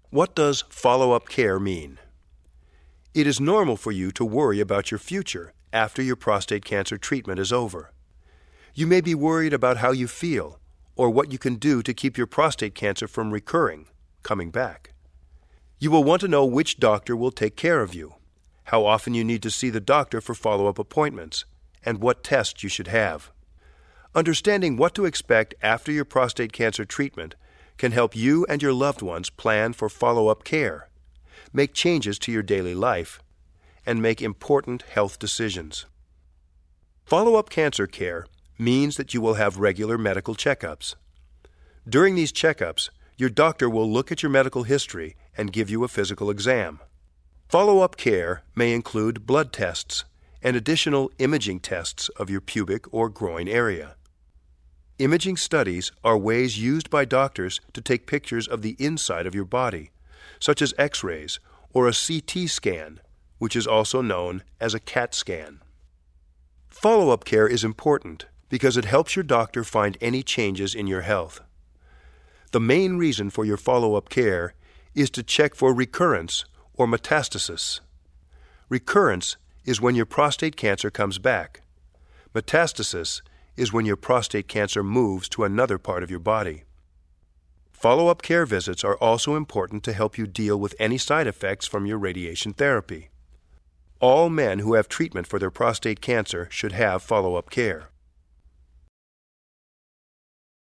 What does follow-up care mean? It is normal for you to worry about your future after your prostate cancer treatment is over. You may be worried about how you feel or what you can do to keep your prostate cancer from recurring, coming back. You will want to know which doctor will take care of you, how often you need to see the doctor for follow-up appointments, and what tests you should have. Understanding what to expect after your prostate cancer treatment can help you and your loved ones plan for follow-up care, make changes to your daily life, and make important health decisions. Follow-up cancer care means that you will have regular medical checkups. During these checkups, your doctor will look at your medical history and give you a physical exam. Follow-up care may include blood tests and additional imaging tests of your pubic or groin area. Imaging studies are ways used by doctors to take pictures of the inside of your body, such as X-rays or a CT scan, which is also known as a CAT scan. Follow-up care is important because it helps your doctor find any changes in your health. The main reason for your follow-up care is to check for recurrence or metastasis. Recurrence is when your prostate cancer comes back. Metastasis is when your prostate cancer moves to another part of your body. Follow-up care visits are also important to help you deal with any side effects from your radiation therapy. All men who have treatment for their prostate cancer should have follow-up care.